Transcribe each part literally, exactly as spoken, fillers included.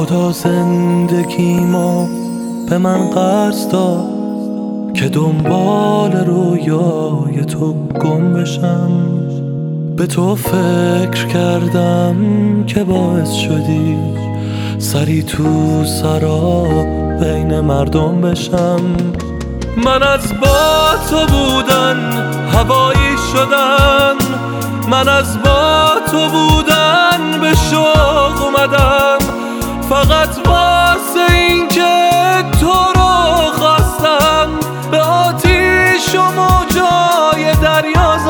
خدا زندگیمو به من قرض داد که دنبال رویای تو گم بشم. به تو فکر کردم که باعث شدی سری تو سرا بین مردم بشم. من از با تو بودن هوایی شدن، من از با تو بودن به شوق اومدم، فقط واسه این که تو رو خواستم به آتیش و موجای دریا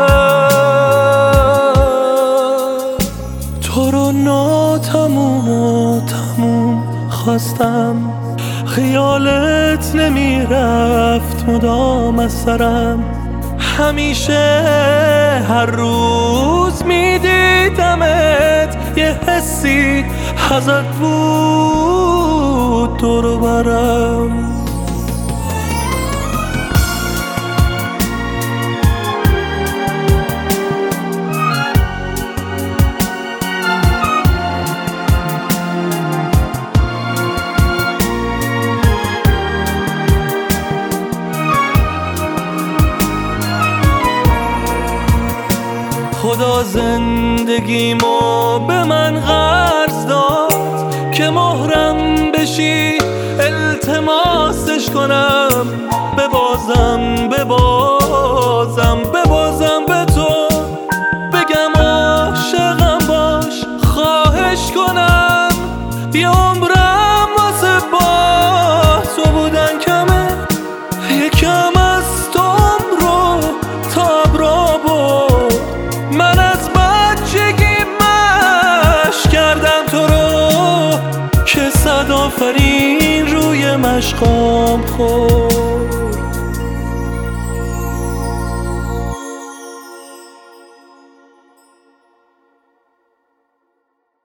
زدم. تو رو ناتموم و تموم خواستم، خیالت نمیرفت مدام از سرم. همیشه هر روز میدیدمت، یه حسی ازت بود دور و برم. خدا زندگیمو به من قرض داد که مهرم بشی التماسش کنم، ببازم ببازم ببازم به تو، بگم عاشقم باش خواهش کنم. یه عمرم واسه با تو بودن کمه، یکم از تو عمرو تا ابرا برد. من از بچگی مشق کردم تو رو که صد آفرین روی مشقام خورد.